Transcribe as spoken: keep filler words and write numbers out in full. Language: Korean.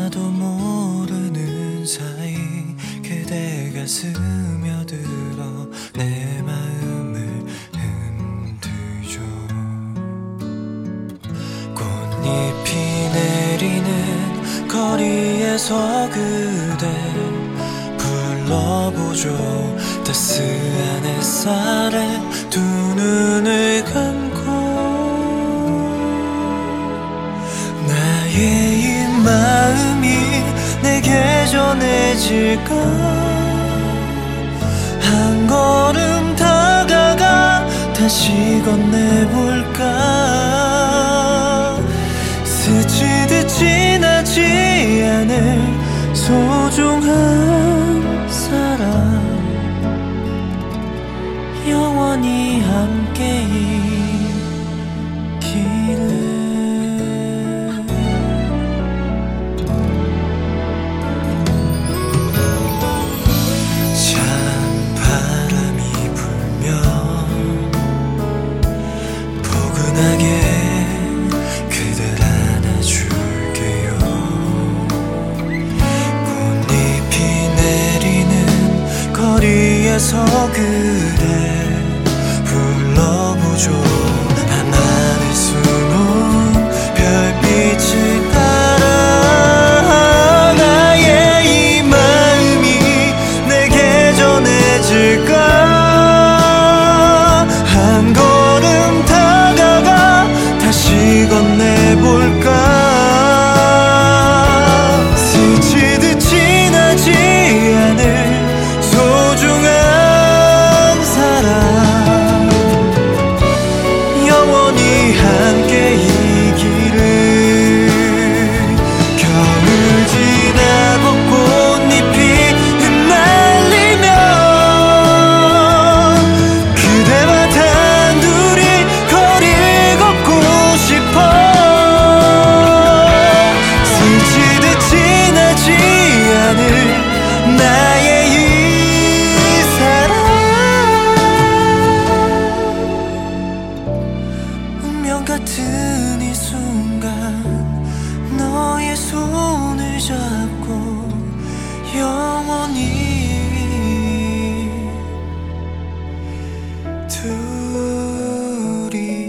나도 모르는 사이 그대가 스며들어 내 마음을 흔들죠. 꽃잎이 내리는 거리에서 그대 불러보죠. 따스한 햇살에 두 눈을 감고 나의 이 마음이 내게 전해질까. 한 걸음 다가가 다시 건네볼까. 스치듯 지나지 않을 소중한 사람, 영원히 함께이기를. 그댈 안아줄게요. 꽃잎이 내리는 거리에서 그댈 불러보죠. 밤하늘 수놓은 별빛을 따라 나의 이 마음이 내게 전해질까. 한 걸음 다가가 다시 건네볼까. 스치듯 지나지 않을 소중한 사람, 영원히 함께이기를. 겨울 지나고 꽃잎이 흩날리면 그대와 단둘이 거리 걷고 싶어. 스치듯 지나지 않을 나의 이 사랑, 운명 같은 이 순간 너의 손을 잡고 영원히 둘이